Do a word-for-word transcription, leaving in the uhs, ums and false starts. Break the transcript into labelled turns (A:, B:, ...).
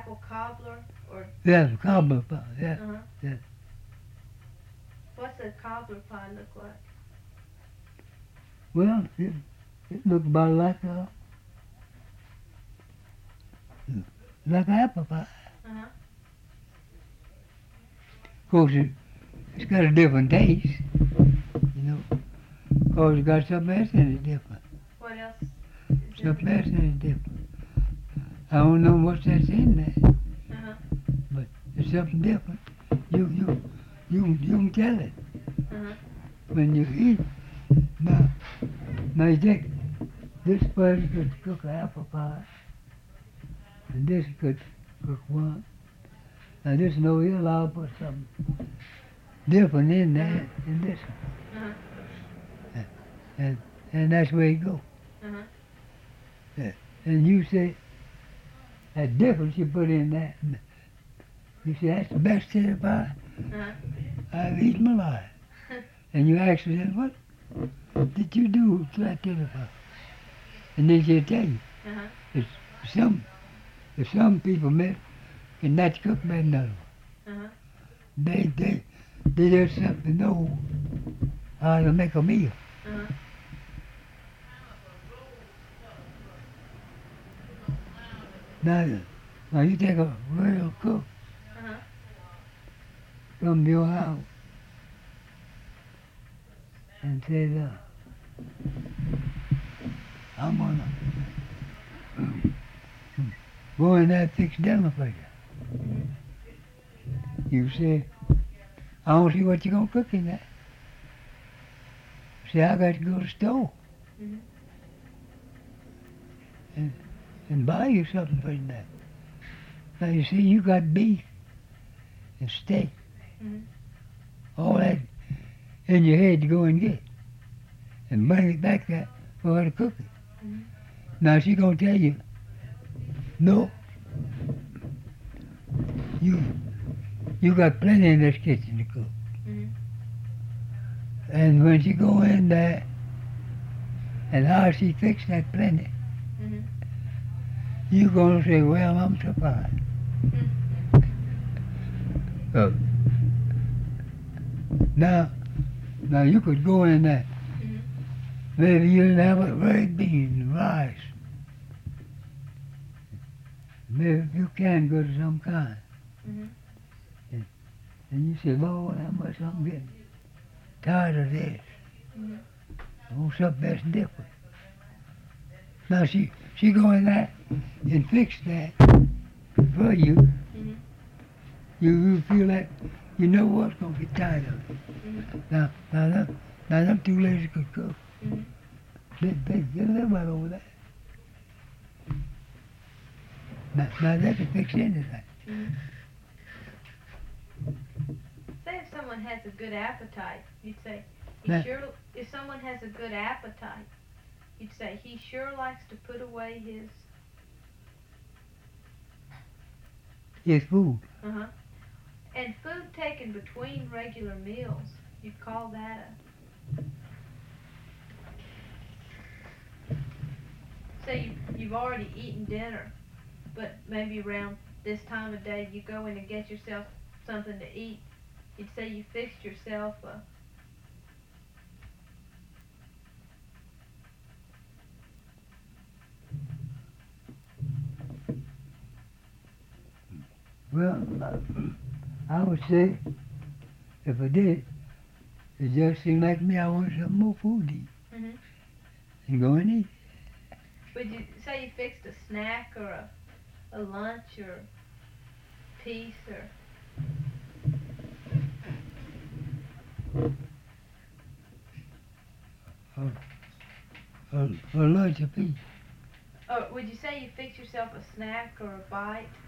A: apple cobbler or?
B: Yeah, cobbler pie. Yeah,
A: Uh-huh.
B: yeah.
A: What's a cobbler pie look like?
B: Well, it, it looked about like a like apple pie.
A: Uh-huh.
B: Of course, it, it's got a different taste, you know. Of course, it's got something else in it different.
A: What else is in
B: Something
A: it?
B: else in it different. I don't know what that's in there,
A: Uh-huh.
B: but it's something different. You you you you can tell it
A: Uh-huh.
B: when you eat. Now, now you think this person could cook an apple pie, and this could cook one. Now this one over here, I'll put something different in there than this one.
A: Uh-huh.
B: And and that's where you go.
A: Uh-huh.
B: Yeah. And you say that difference you put in that. and You say that's the best chili pie
A: Uh-huh.
B: I've eaten in my life. And you ask them, what did you do to that chili pie? And then she'll tell you.
A: Uh-huh.
B: It's some if some people make, can not cook better than others.
A: Uh-huh.
B: They they they just have to know how to make a meal.
A: Uh-huh.
B: Now, now you take a real cook
A: Uh-huh.
B: from your house and say, uh, I'm gonna go in there and fix dinner for you. You say, I don't see what you're gonna cook in there. Say, I got to go to the store
A: Mhm.
B: and, and buy you something for that. Now you see, you got beef and steak,
A: Mhm.
B: all that in your head to go and get and bring it back there for her to cook it.
A: Mhm.
B: Now she gonna tell you, no, you you got plenty in this kitchen to cook.
A: Mhm.
B: And when she go in there and how she fix that plenty,
A: Mhm.
B: you gonna say, well, I'm surprised.
A: Mhm.
B: So, now, now you could go in there.
A: Mhm.
B: Maybe you didn't have a red bean, rice. Maybe you can go to some kind.
A: Mhm.
B: And you say, Lord, how much I'm getting tired of this.
A: Mhm.
B: I want something that's different. Now she she go in there and fix that for you.
A: Mhm.
B: You you feel that you know what's gonna get tired of it.
A: Mhm.
B: Now now them, now them two ladies could cook.
A: Mhm.
B: They they, they live right over there. Now, now they can fix anything.
A: Mhm. Say if someone has a good appetite, you'd say, he
B: That-
A: sure, if someone has a good appetite, you'd say, he sure likes to put away his,
B: It's food.
A: uh-huh. And food taken between regular meals, you'd call that a, say you, you've already eaten dinner, but maybe around this time of day you go in and get yourself something to eat, you'd say you fixed yourself a,
B: Well, uh, I would say if I did, it just seemed like me I want some more food to eat.
A: mhm.
B: And go and eat.
A: Would you say you fixed a snack or a, a lunch or piece or?
B: Or, or, or lunch apiece.
A: Or would you say you fix yourself a snack or a bite?